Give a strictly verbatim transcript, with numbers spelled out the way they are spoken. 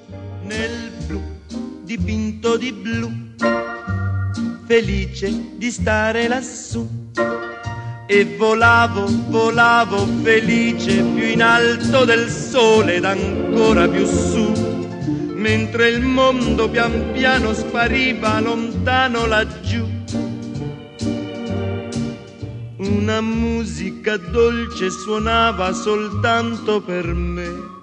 nel blu dipinto di blu, felice di stare lassù. E volavo, volavo felice più in alto del sole ed ancora più su, mentre il mondo pian piano spariva lontano laggiù. Una musica dolce suonava soltanto per me,